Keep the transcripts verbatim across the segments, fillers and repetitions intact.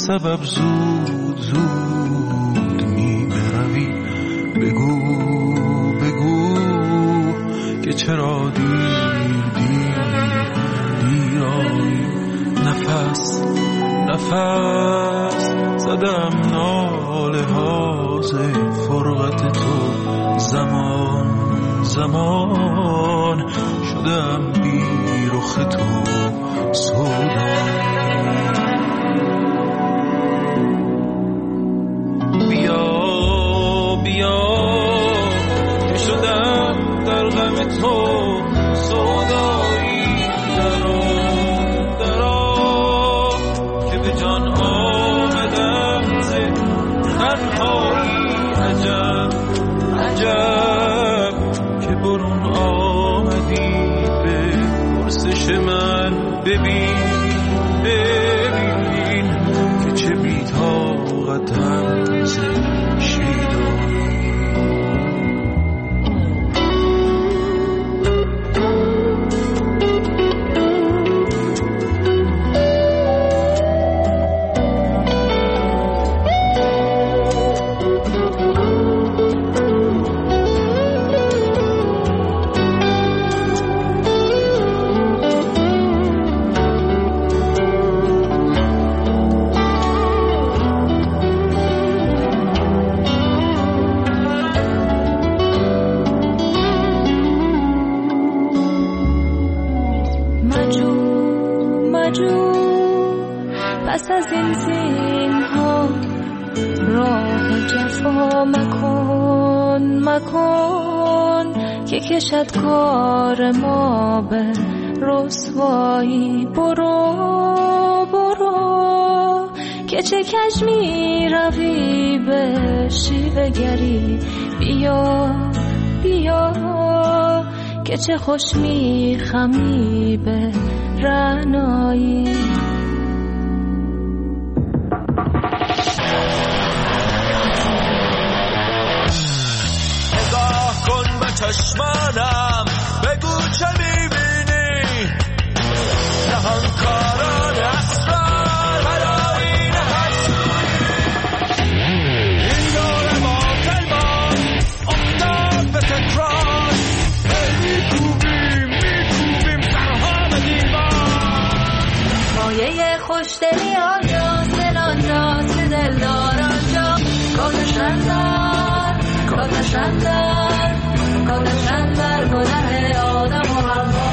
سبب زود زود می بروی؟ بگو بگو که چرا دیر دیر دیر آیی. نفس نفس زدم ناله هاز فرقت تو، زمان زمان شدم بی رخ تو سودا. بیا بیا که شدم در غم تو سودایی. درا درا که به جان آمدم ز تنهایی. عجب عجب که برون آمدی به پرسش من. ببین ببین که چه بی طاقتم ز شیدایی. پس از این زینها راه جفا مکن مکن که کشد کار ما به رسوایی. برو برو که چه کج می روی به شیوه گری. بیا بیا که چه خوش می خمی به رعنایی. چشمانم بگو چه میبینی؟ نهانکاران اسرار برای نهسوی. این دور باطل ما افتاد به تکرار. میکوبیم میکوبیم سرها به دیوار. مایه خوشدلی آنجاست، دل آنجاست که دلدار آنجا. کاتشن در کاتشن در کاتشن در گناه آدم و حوا.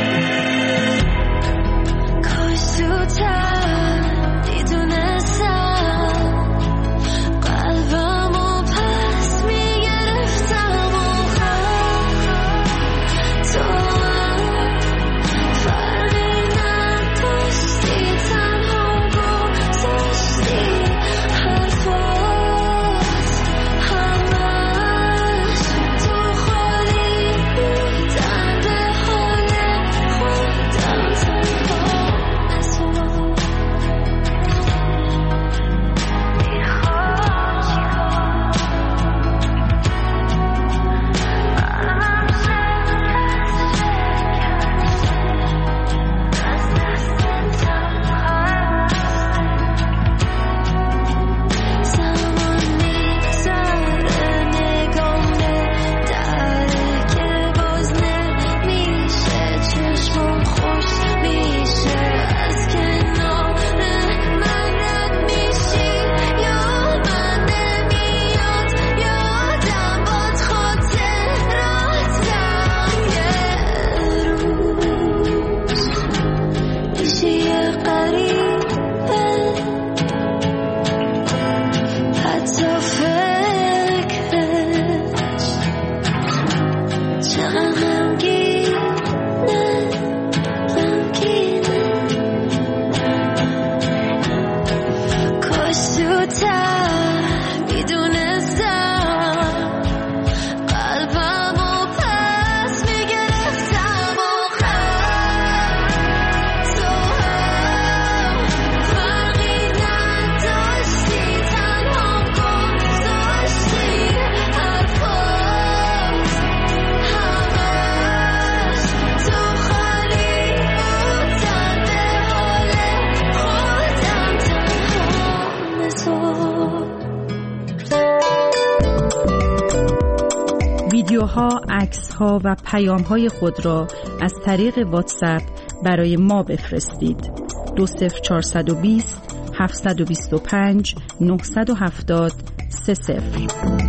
کاش زودتر میدونستم ویدیوها، عکس‌ها و پیام‌های خود را از طریق واتساپ برای ما بفرستید. دو صفر چهارصد و بیست هفتصد و بیست و پنج نهصد و هفتاد سه صفر.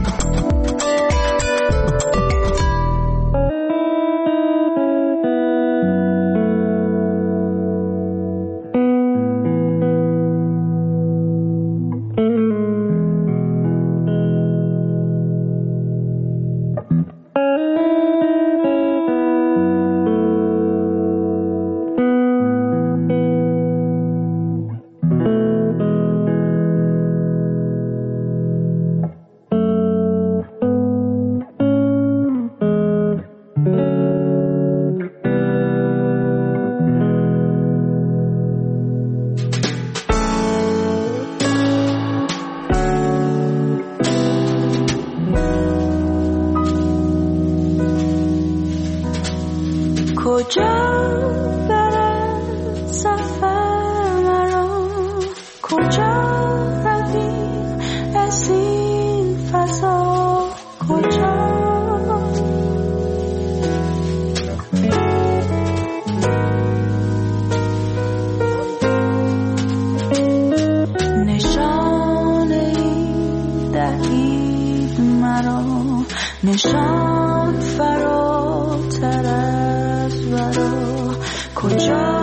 نشان فراتر از ورا کجا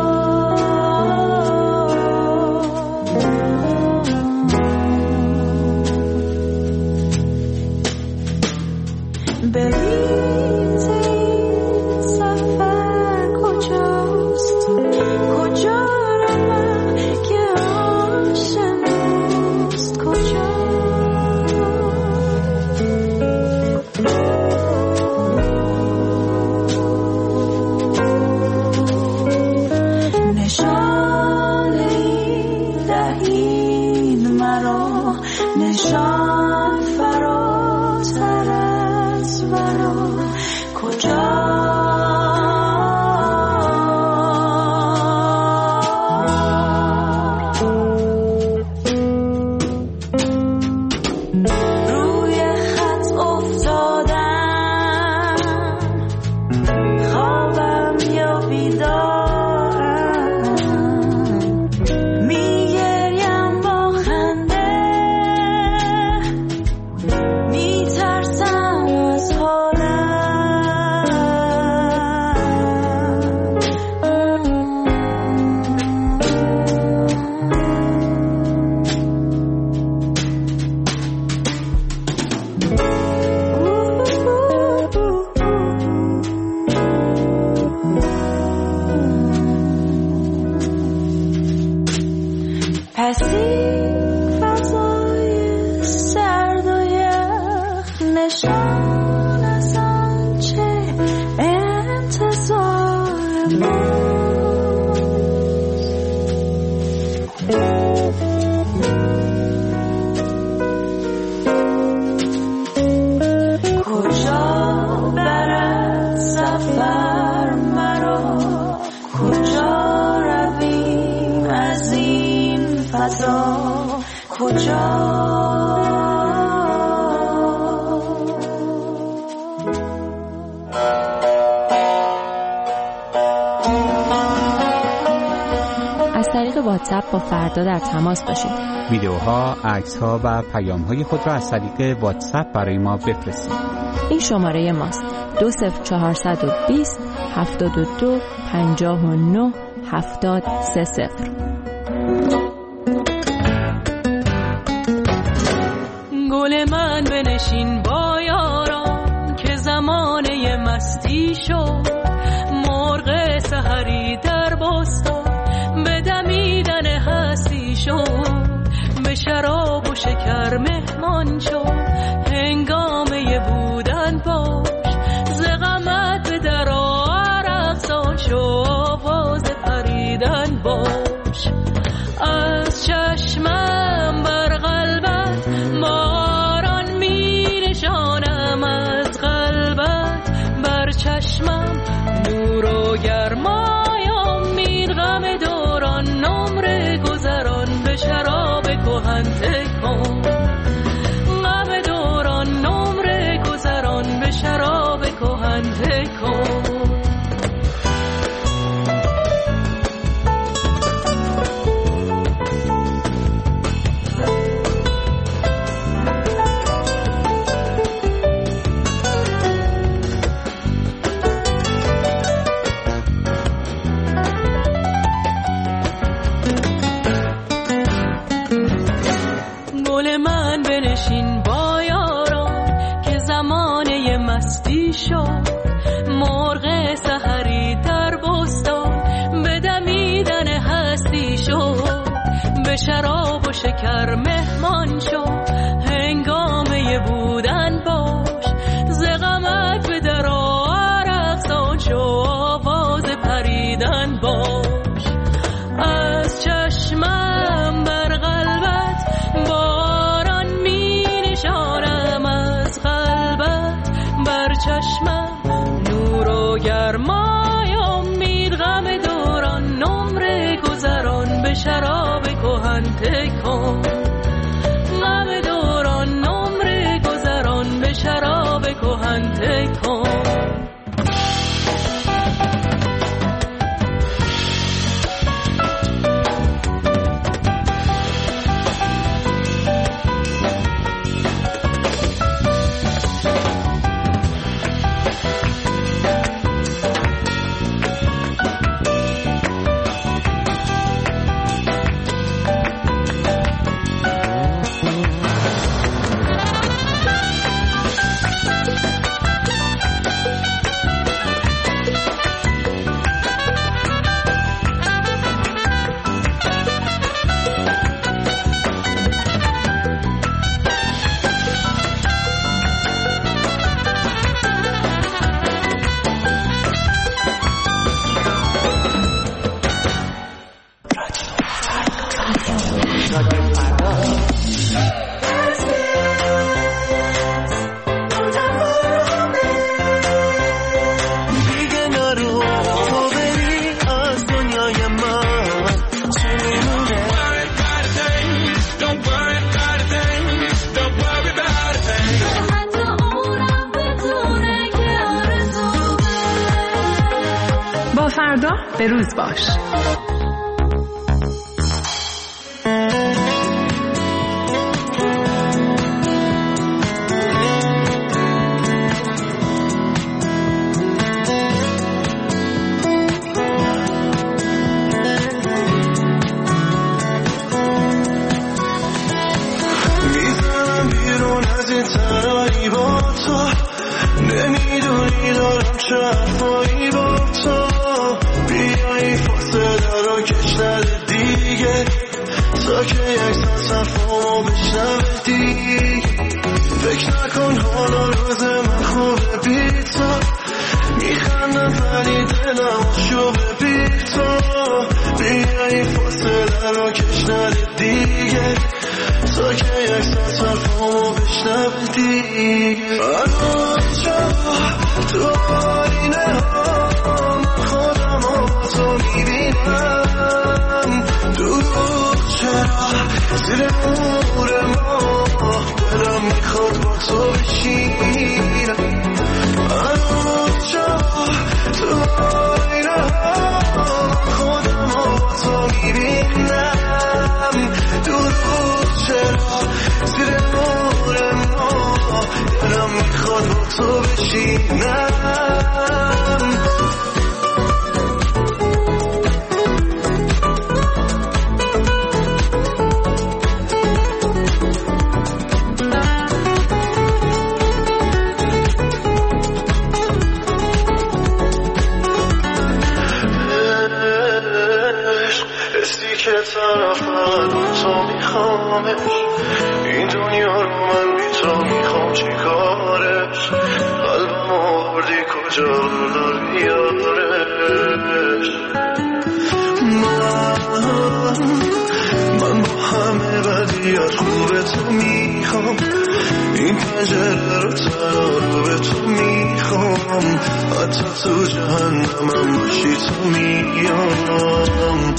بریز این سفر کجاست کجا روم که آشناست کجا نشان فراتر از ورا کجا روی خط افتادم خوابم یا بیدارم میگریم با خنده میترسم از حالم پس این فضای سرد و یخ نشان از آنچه انتظار کجا برد سفر مرا کجا رویم از این فضا کجا از طریق واتساپ با فردا در تماس باشید. ویدیوها، عکس‌ها و پیام‌های خود را از طریق واتساپ برای ما بفرستید. این شماره ماست: دو صفر چهارصد و بیست هفتاد و دو پنجاه و نه هفتاد سه صفر. گل من بنشین با یاران که زمانه مستی شد، مرغ سحری در بستان به دمیدن هستی شد، به شراب و شکر مهمان شد، هنگامه بودن باش ز غمت به در عرق سان شو، آواز پریدن باش از چشمم بر قلبت، باران می نشانم از قلبت بر چشمم، نور و گرمایم این غم دوران، نمره گذران به شراب کهن تکان، به شراب و شکر مهمان شو، هنگامه بودن باش، ز غمت به در عرق سان شو، آواز پریدن باش. از چشمم بر قلبت باران می نشانم، از قلبت بر چشمم نور و گرمای امید. غم دوران نمره گذران به شراب کهن تکن، غم دوران نمره گذران به شراب کهن تکن. فردا به روز باش. میزنم بیرون از این تنهایی با تو، نمیدونی دارم چه حرفایی با تو. بیایی فاصله رو کش نده دیگه، تا که یک ساعت حرفامو بشنوه دیگه. فکر نکن حالا روز من خوبه بی تو، میخندم ولی دلم شوبه بی تو. بیایی فاصله رو کش نده دیگه، تا که یک ساعت حرفامو بشنوه دیگه. هنوز جا تو آینه ها خودم و تو میبینم، دروغ چرا زیر نور ما، دلم میخواد با تو بشینم. هنوز جا تو آینه ها خودم و تو میبینم، دروغ چرا زیر نور ما، دلم میخواد با تو بشینم. که طرفت تو میخوامش، این دنیا رو من بی تو میخوام چی کارش. قلبم آوردی کجا داری یارش. من من با همه بدیات خوب تو میخوام، این پنجره رو تنها رو به تو میخوام. حتی تو جهنمم باشی تو میام.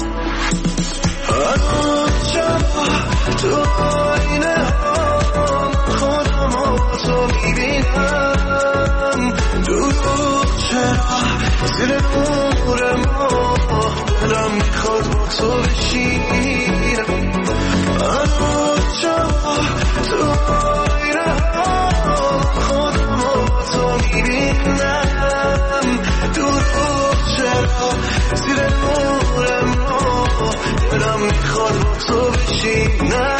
هنوز جا تو آینه ها خودم و تو میبینم، دروغ چرا زیر نور ما، دلم میخواد با تو بشینم. هنوز جا تو آینه ها خودم و تو میبینم، دروغ چرا زیر نور ما، دلم میخواد با تو بشینم.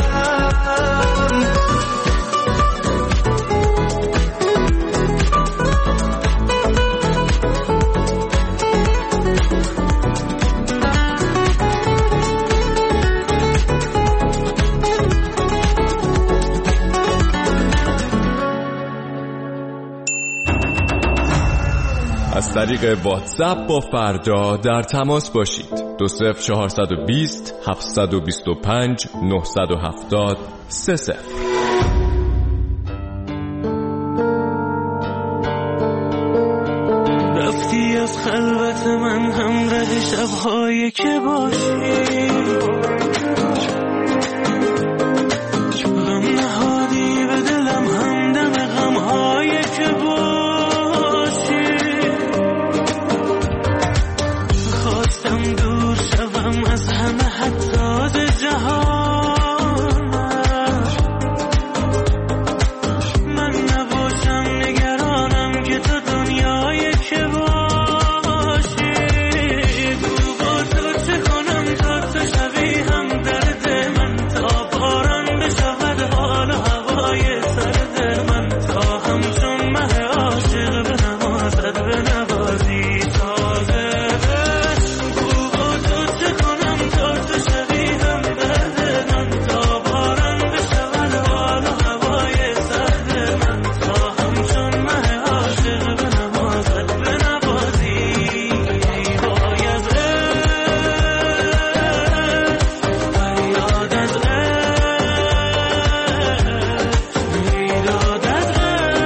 طریق واتساپ با فردا در تماس باشید. دو صفر چهارصد و بیست هفتصد و بیست و پنج نهصد و هفتاد سه صفر. رفتی از خلوت من همراه شب‌هایی که باشی، غم نهادی به دلم همدم غم‌هایی که باشی. خواستم دور شوم از همه حتی از جهان، من نباشم نگرانم که تو دنیایی که باشی. گو با تو چه کنم تا تو شوی هم درد من، تا باران بشود حال و هوای سرد من، تا همچون مه عاشق به نمازت به نوازی تازه. گو با تو چه کنم تا تو شوی هم درد من، تا باران بشود حال و هوای سرد من، تا همچون مه عاشق به نمازت به نوازی. وای از فریاد از میداد از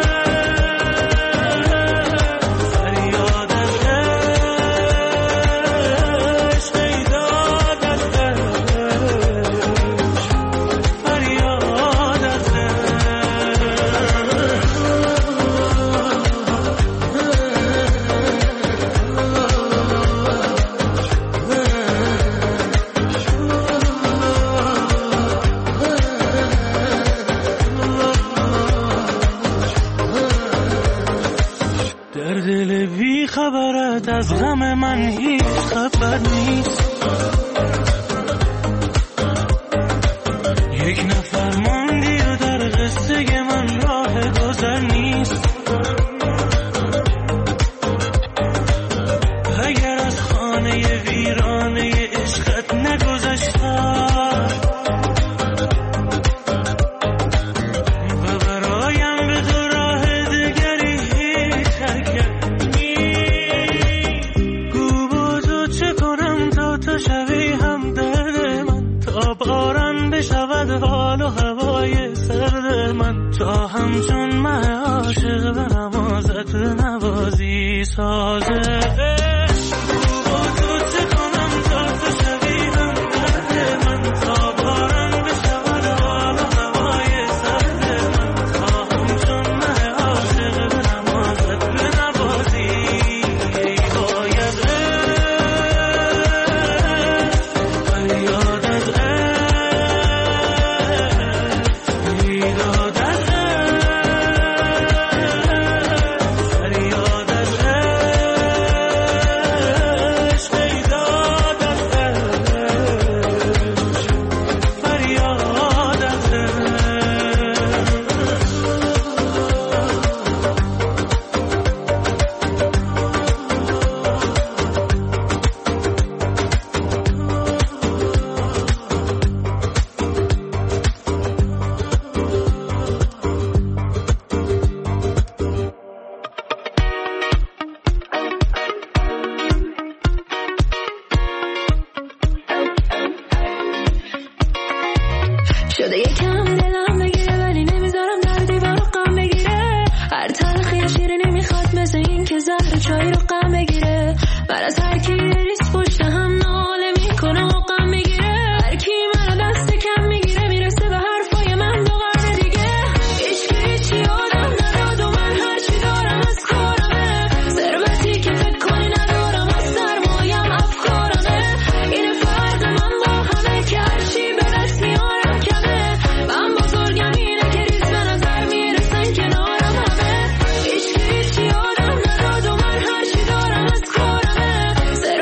فریاد از عشق، میداد از فریاد از در دل بی خبرت از غم من هیچ خبر نیست. یک نفر ماندی و در قصه من راه گذر نیست. اگر از خانه ویرانه عشقت نگذشتم و برایم به تو راه دگری ترک نیست. گو با تو چه کنم تا تو شوی هم درد من، تا باران بشود حال و هوای سرد من، تا همچون مه عاشق به نمازت به نوازی سازه. شده یکم دلم بگیره ولی نمیذارم در دیوار غم بگیره. هر تلخی شیره نمیخواد مثل این که زهر چای رو غم بگیره. من از هر کی ریس پشت هم ناله میکنه و غم بگیره. هر کی منو دست کم میگیره میرسه به حرفای من دو قرن دیگه. هیچ هیچی آدم نداد و من هرچی دارم از کارمه. ثروتی که فکر کنی ندارم از سرمایم افکارمه. این فرق من با همه که هرچی به دست میارم کمه. من بزرگم اینه که ریز به نظر میرسن کنارم همه. هیچ هیچی آدم نداد و من هرچی دارم از کارمه.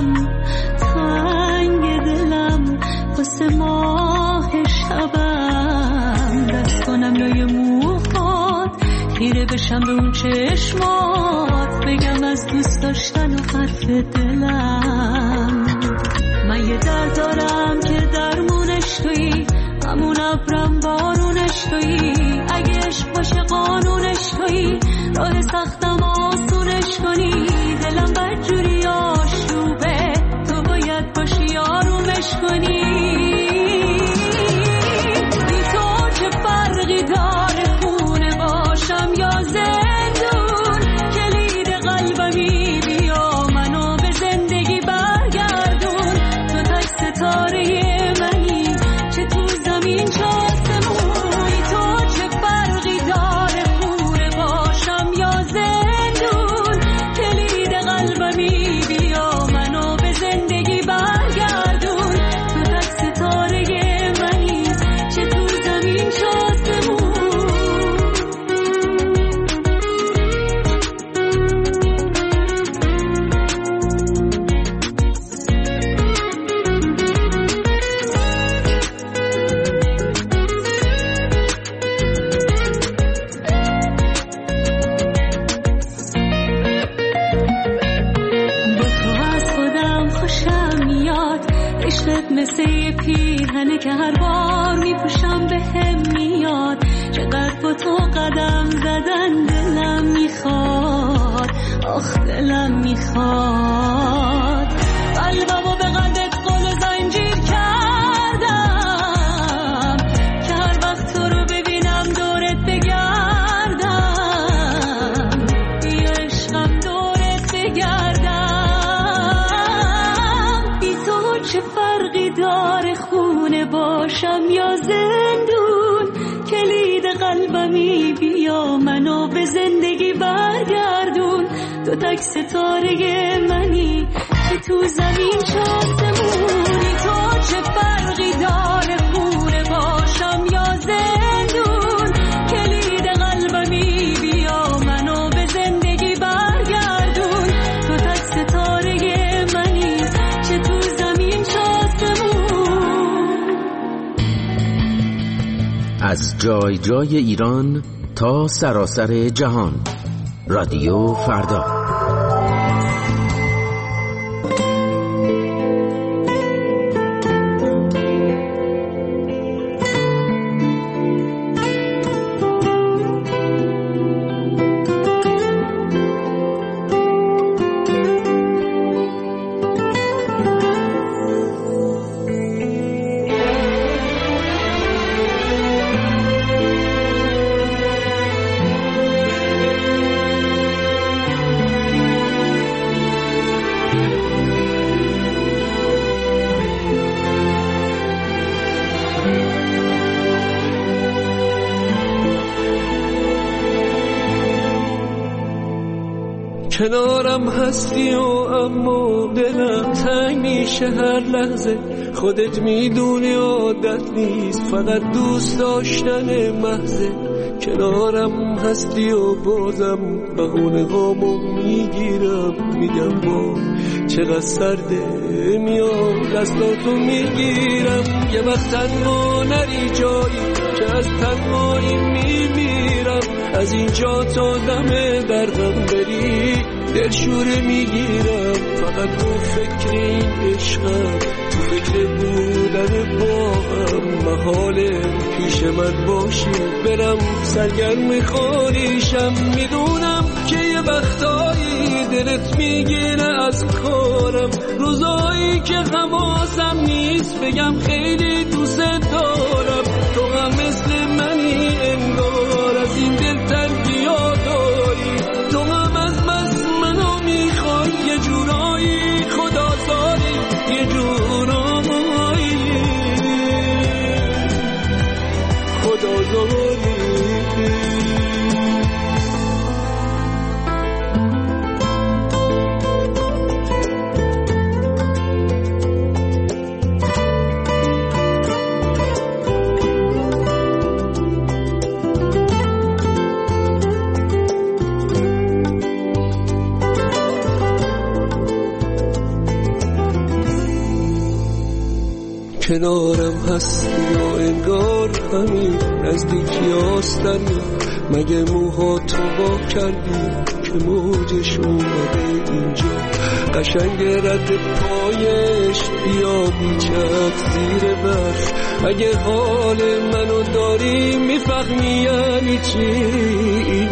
دلم تنگ دلم واسه ماه شبم دست کنم لای موهات خیره بشم به اون چشمات بگم از دوست داشتن و حرف دلم من یه درد دارم که درمونش تویی همون ابرم بارونش تویی اگه عشق باشه قانونش تویی راه سختم آسونش کنی دلم بدجوری آشوبه تو باید باشی آرومش کنی بی تو چه فرقی داره خونه باشم یا زندون کلید قلبمی بیا منو به زندگی برگردون تو تک ستاره منی چه تو زمین چه آسمون تو چه فرقی داره خونه باشم یا زندون کلید قلبمی بیا منو به زندگی برگردون تو تک ستاره منی چه تو زمین چه آسمون مثل یه پیرهنه که هر بار میپوشم به هم میاد چقدر با تو قدم زدن دلم میخواد آخ دلم میخواد قلبمو به قدت قل زنجیر کردم که هر وقت تو رو ببینم دورت بگردم بیا عشقم دورت بگردم بی تو چه فرقی داره خونه باشم یا زندون کلید قلبمی بیا منو به زندگی برگردون تو تک ستاره منی که تو زمین چه آسمونی تو چه فرقی داره خونه باشم یا زندون کلید قلبمی بیا منو به زندگی برگردون تو تک ستاره منی چه تو زمین چه آسمون از جای جای ایران تا سراسر جهان رادیو فردا. کنارم هستی و اما دلم تنگ میشه هر لحظه خودت میدونی عادت نیست فقط دوست داشتن محضه کنارم هستی و بازم بهونه هامو میگیرم میگم با چقدر سرده میام دستاتو میگیرم یه وقت تنها نری جایی که از تنهایی میمیرم از اینجا تا دم دردم بری دلشوره میگیرم فقط تو فکر این عشقم تو فکر بودن با هم محاله پیش من باشی برم سرگرم خالیشم میدونم که یه وقتایی دلت میگیره از کارم روزایی که حواسم نیست بگم خیلی دوست دارم تو هم مثل منی انگار از این دل تنگیا داری تو هم از بس منو میخوای یه جورایی خدا داری یه جورایی خدا داری کنارم هستی و انگار همین نزدیکی آستنی، مگه موها تو با کردی که موجش اومده اینجا، قشنگ رد پایش بیا بیچک زیر برف، اگه حال منو داری میفهمی یعنی چی این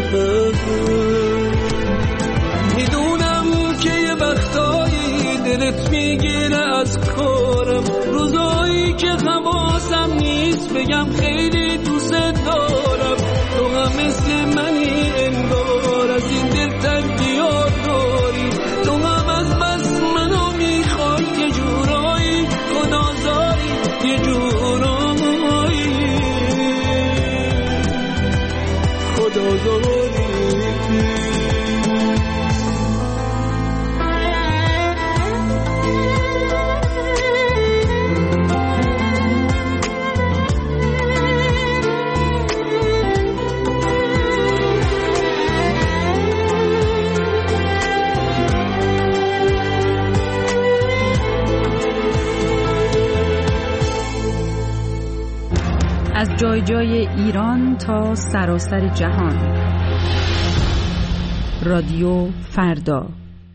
میدونم که یه وقتایی دلت میگیره از کارم، روزایی که حواسم نیست بگم خیلی دوست دارم، تو هم مثل منی انگار از این دل تنگی ها داری، تو هم از بس منو میخوای یه جورایی خدازاری، یه جورایی خدازاری. از جای جای ایران تا سراسر جهان، رادیو فردا.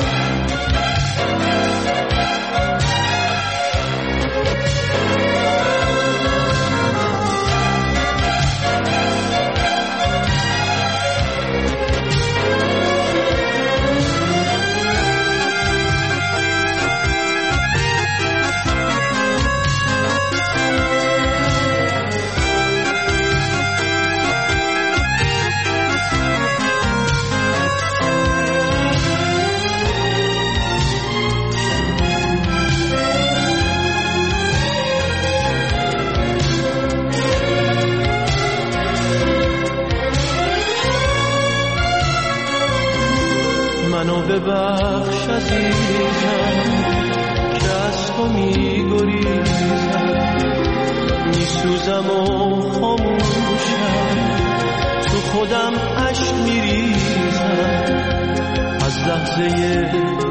منو ببخش عزیزم که از تو میگریزم، میسوزم و خاموشم، تو خودم عشق میریزم، از لحظه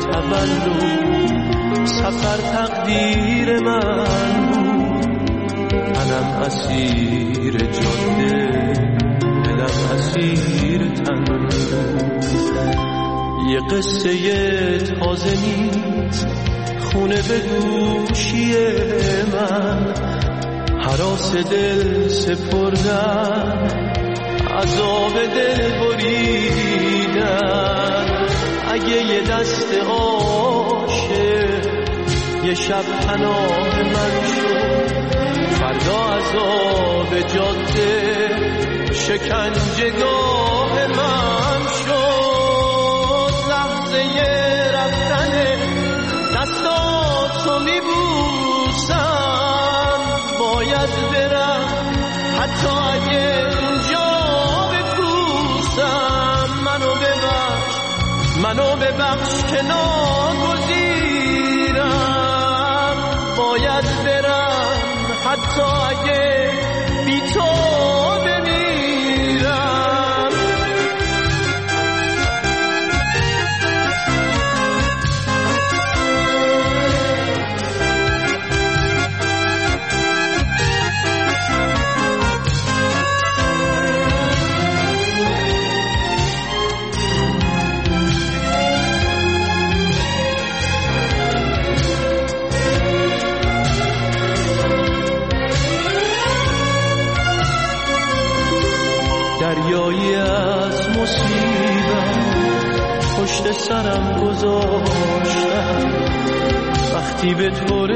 تولد سفر تقدیر من بود، منم اسیر جاده دلم اسیر تنها، یه قصه تازه نیست خونه به گوشی من، هراس دل سپردن عذاب دل بریدن، اگه یه دست عاشق یه شب پناه من شد، فردا عذاب جاده شکنجهگاه من شد، رفتن دستاتو میبوسم، باید برم حتی اگه اینجا بکوسم، منو ببخش منو ببخش که ناگزیرم، باید برم حتی اگه بی تو بمیرم. دریایی از مصیبت پشت سرم گذاشتم، وقتی به تو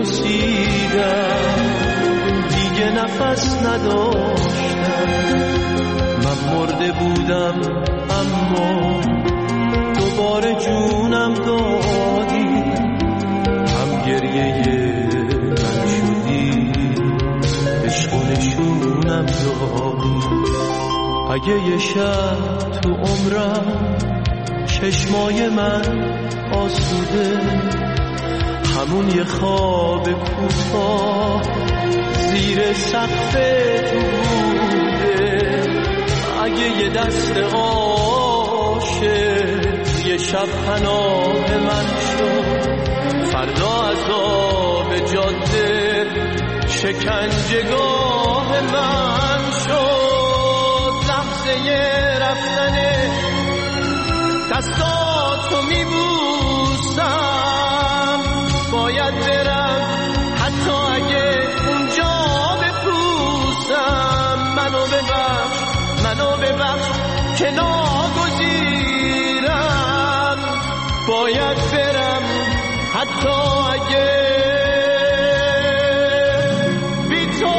رسیدم دیگه نفس نداشتم، من مرده بودم اما دوباره جونم دادی، هم گریه من شدی عشق و نشونم دادی، اگه یه شب تو عمرم چشمای من آسوده، همون یه خواب کوتاه زیر سقف تو بوده، اگه یه دست عاشق یه شب پناه من شد، فردا عذاب جاده شکنجهگاه من شد لحظه رفتن دستاتو میبوسم باید برم حتی اگه اونجا بپوسم منو ببخش منو ببخش که ناگزیرم باید برم حتی اگه بی تو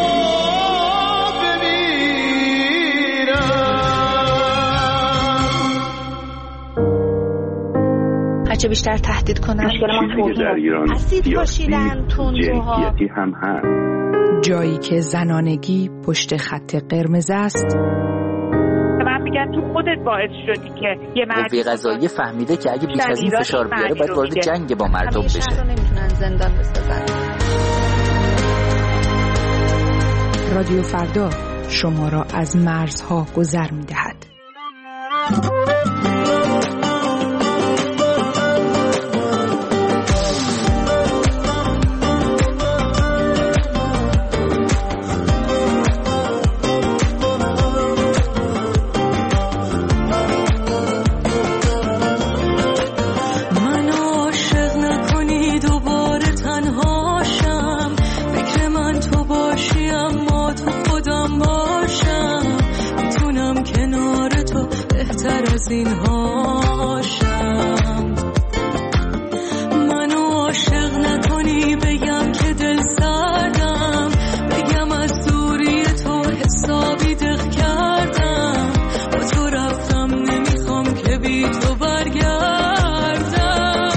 هرچه بیشتر تهدید کنن مشکل ما توهین اسید پاشیدن تندروها هم هست. جایی که زنانگی پشت خط قرمز است. من میگم تو خودت باعث شدی که یه مرد قوه قضاییه فهمیده که اگه بیش از این فشار بیاره باید وارد جنگ با مردم بشه. رو نمیتونن زندان بسازن. رادیو فردا شما را از مرزها گذر میدهد. این هاشم منو عاشق نکنی بگم که دل سردم بگم از دوری تو حسابی دق کردم با تو رفتم نمیخوام که بی تو برگردم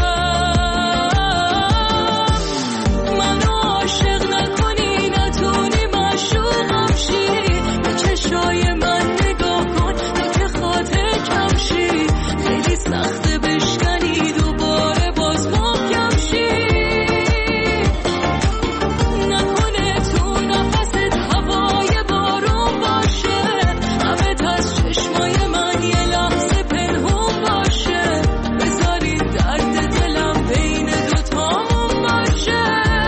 منو عاشق نکنی نتونی معشوقم شی به چشای من نگاه کن تا که خاطر خیلی سخته بشکنی دوباره باز محکم شی نکنه تو نفست هوای بارون باشه همه از چشمای من یه لحظه پنهون باشه بذاری درد دلم بین دوتامون باشه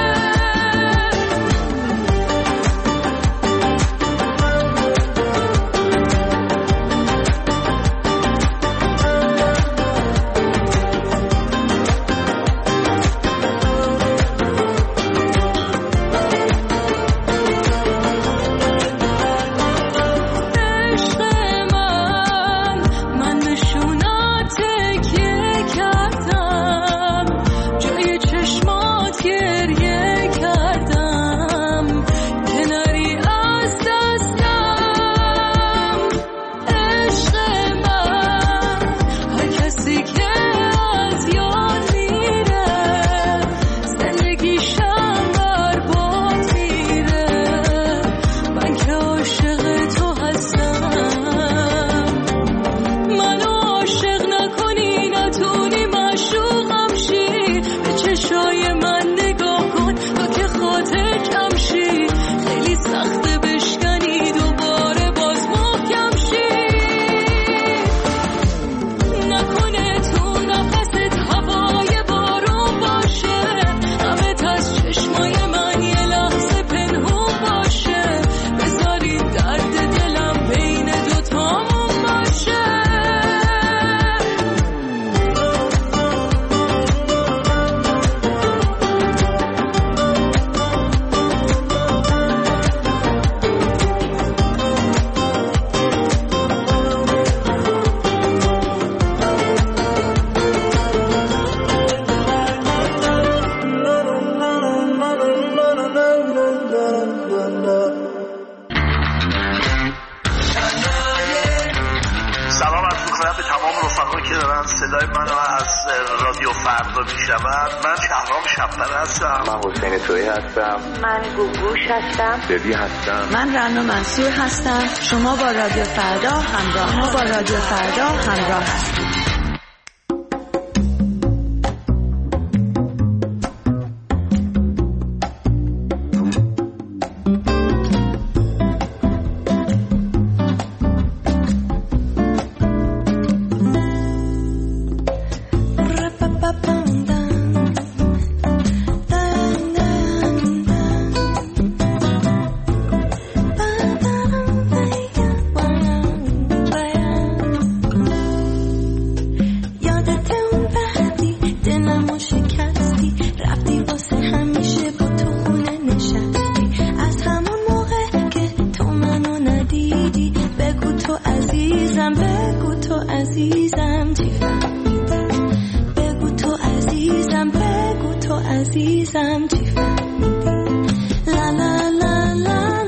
دبی هستم. من رنا منصور هستم. شما با رادیو فردا همراه ما با رادیو فردا همراه هستید. عزیزم چی فهمیدی لا لا لا لا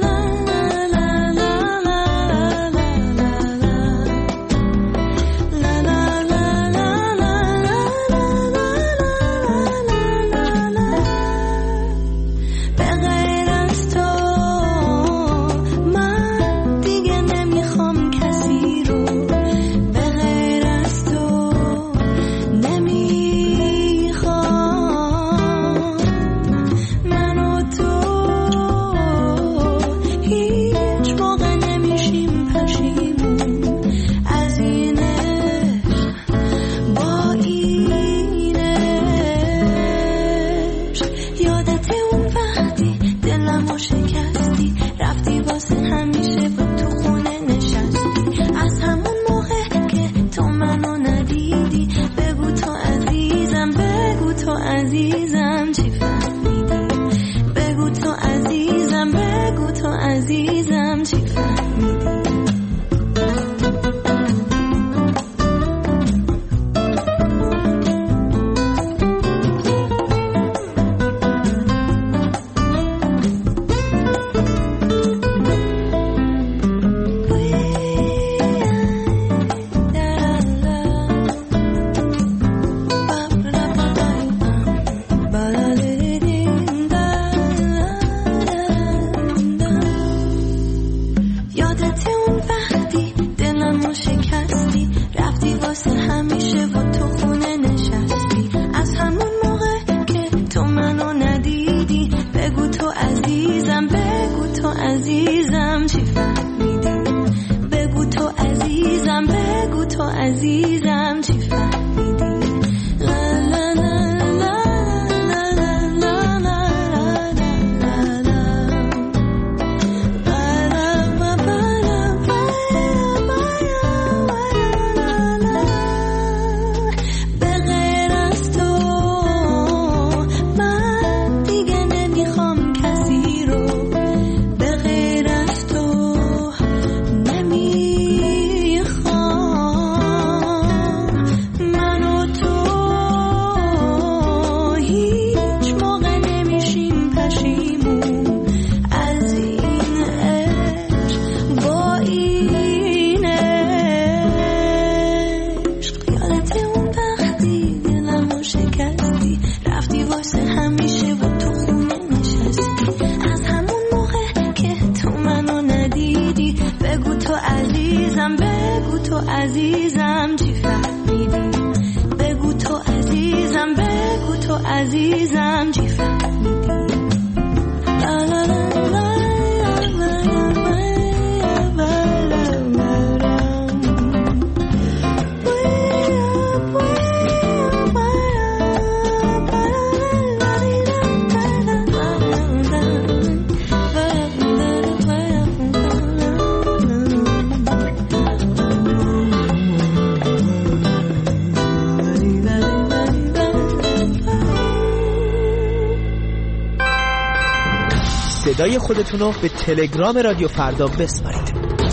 صدای خودتون رو به تلگرام رادیو فردا بسپارید.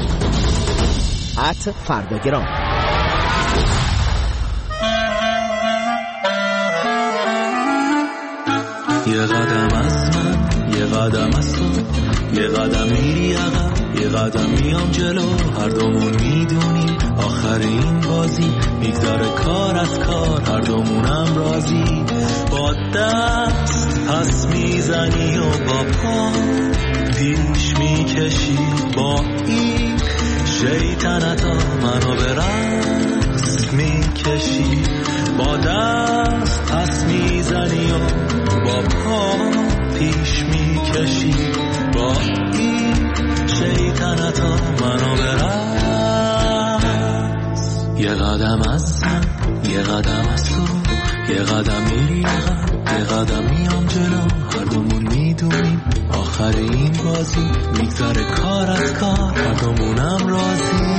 ات فرداگرام. یه قدم از من، یه قدم از تو، یه قدم میری عقب، یه قدم میام جلو. هر دومون میدونیم آخر این بازی میگذاره کار از کار، هر دومونم راضی. با دست پس میزنی و با پا پیش میکشی، با این شیطنتا منو به رقص میکشی. با دست پس میزنی و با پا پیش میکشی، با این شیطنتا منو به رقص. یه قدم از من، یه قدم از تو، یه قدم میری عقب، یه قدم میام جلو. هر دومون میدونیم آخر این بازی میگذره کار از کار، هر دومونم راضی.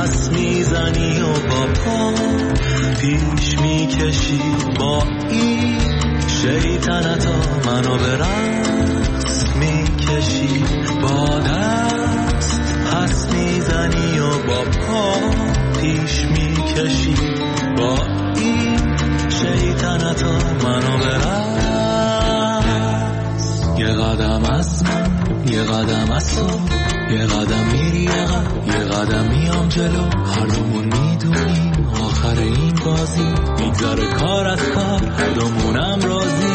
پس میزنی و با پا پیش میکشی با این شیطنتا منو به رقص میکشی با دست پس میزنی و با پا پیش میکشی با این شیطنتا منو به رقص یه قدم از من یه قدم از تو یه قدم میری یه قدم یه قدم میام جلو هر دومون میدونیم آخر این بازی میگذاره کار از کار هر دومونم راضی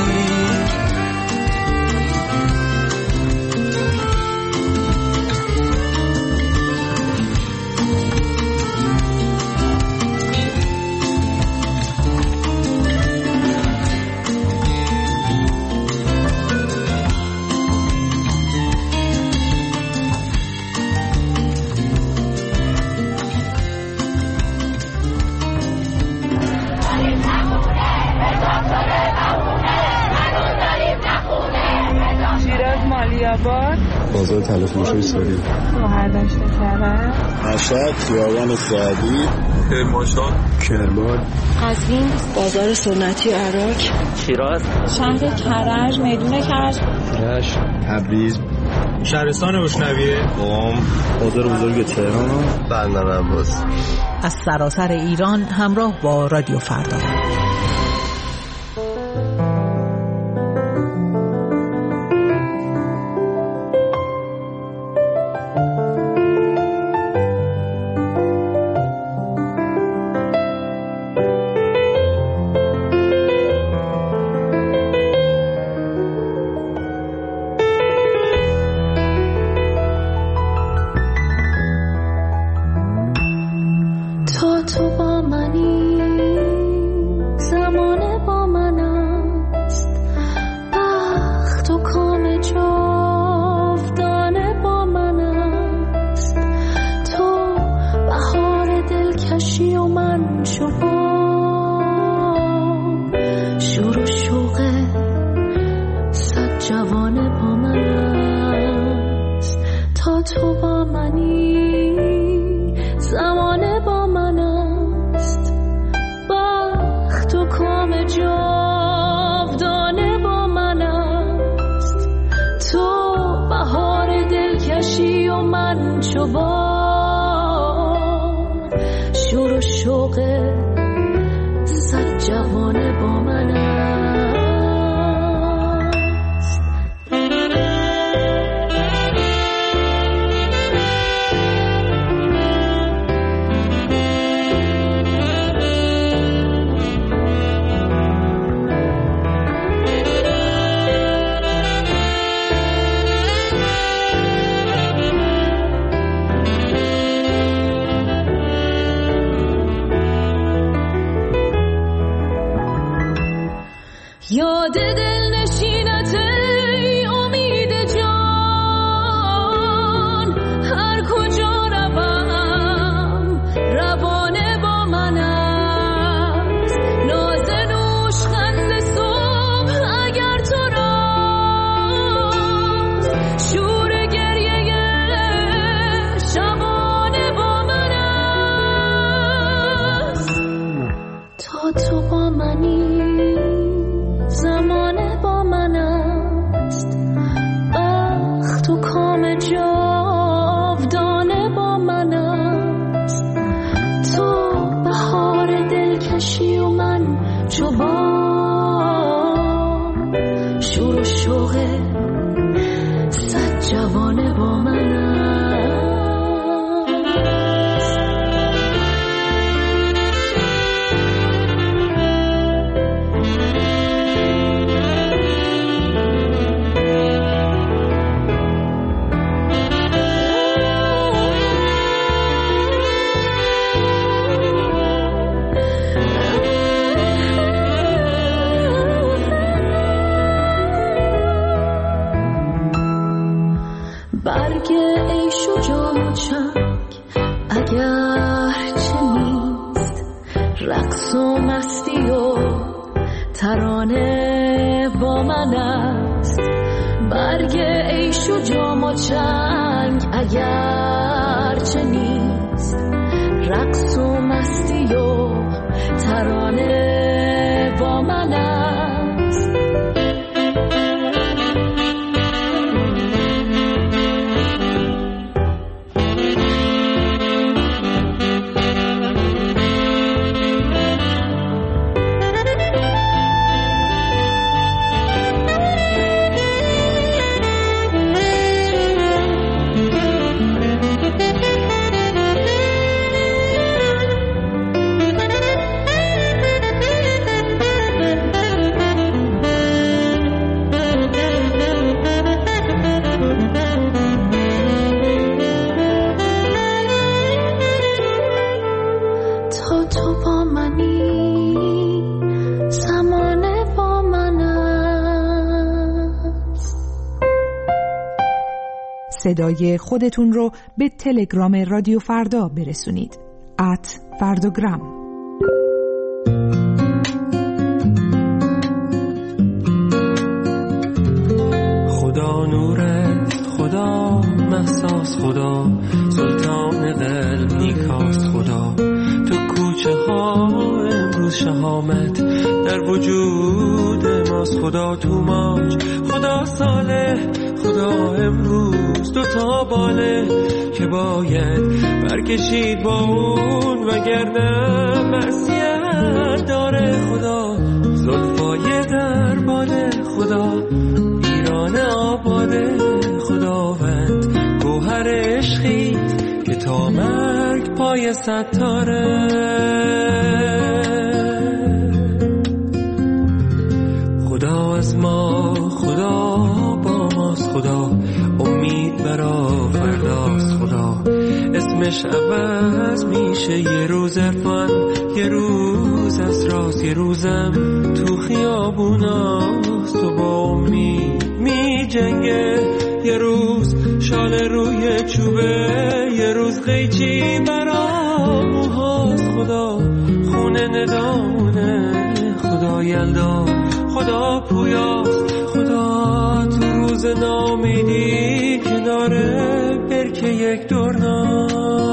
بازار تلفروشی ساری مهردشت کرد مشهد خیابان سعدی کرمانشاه کرمان قزوین بازار سنتی عراق شیراز شهر کرج میدون کرج رشت تبریز شهرستان اشنویه قم بازار بزرگ تهران بندر عباس از سراسر ایران همراه با رادیو فردا. یاد دل نشینت ای امید جان هر کجا روم روانه با من است ناز نوش خند صبح اگر تو راست شور گریه شبانه با من است تا تو با منی زمانه با من است بخت و کام جاودانه با من است تو بهار دلکشی و من چوبان شور و شوق صد جوانه با من است برگ عیش و جام و چنگ اگر چه نیست رقص و مستی و ترانه با من است برگ عیش و جام و چنگ اگر چه نیست رقص و مستی و ترانه با من است. صدای خودتون رو به تلگرام رادیو فردا برسونید. ات فرداگرام. خدا نورت، خدا محساس، خدا سلطان قلب نیکاست، خدا تو کوچه ها امروز شهامت در وجود ماست، خدا تو موج، خدا صالح، خدا امروز دو تا باله که باید برکشید با اون وگرنه معصیت داره، خدا زلفای در باله، خدا ایران آباده، خداوند گوهر عشقیت که تا مرگ پای ستاره، خدا از ما، خدا با ماست، خدا امید برا فرداست، خدا اسمش عوض میشه، یه روز عرفان، یه روز اسراس، یه روزم تو خیابوناست و با امید می جنگه، یه روز شال روی چوبه، یه روز قیچی برا موهاست، خدا خونه ندامونه، خدا یلدا، خدا پویاست، خدا تو روز نامیدی کناره برکه یک دورنا.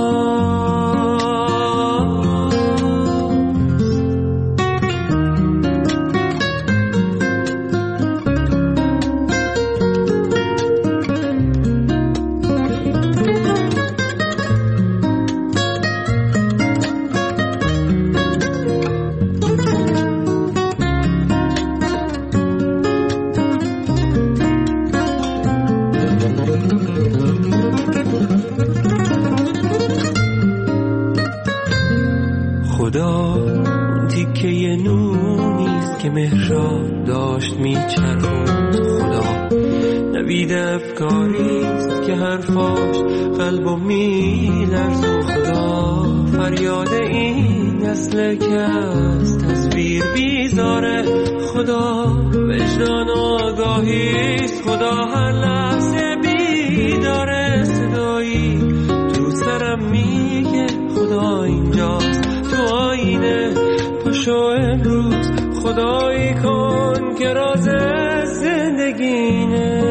خدا اون تیکه نونیست که مهراب داشت میچرخوند، خدا نوید افکاریست که حرفاش قلبو میلرزون، خدا فریاد این نسل که از تصویر بیزاره، خدا وجدان و آگاهیست، خدا هر لحظه بیداره، صدایی تو سرم میگه خدا اینجاست تو آینه، پاشو امروز خدایی کن که راز زندگینه.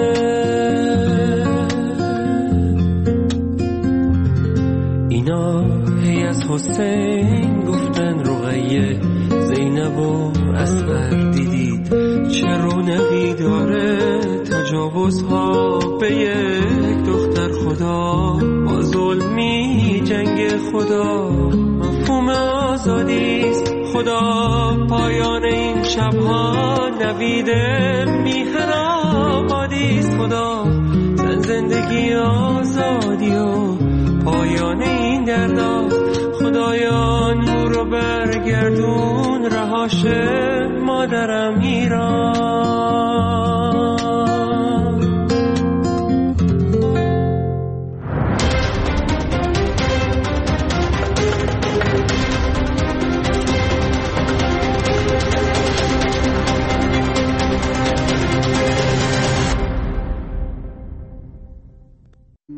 اینا هی از حسین گفتن رقیه، زینب و اصغر دیدید چه رونقی داره، تجاوزها به یک دختر، خدا با ظلمی جنگ، خدا مفهوم آزادیست، خدا پایان این شبها نوید میهن آبادیست، خدا زن زندگی آزادی و پایان این درداست، خدایا نور رو برگردون رهاش مادرم ایران.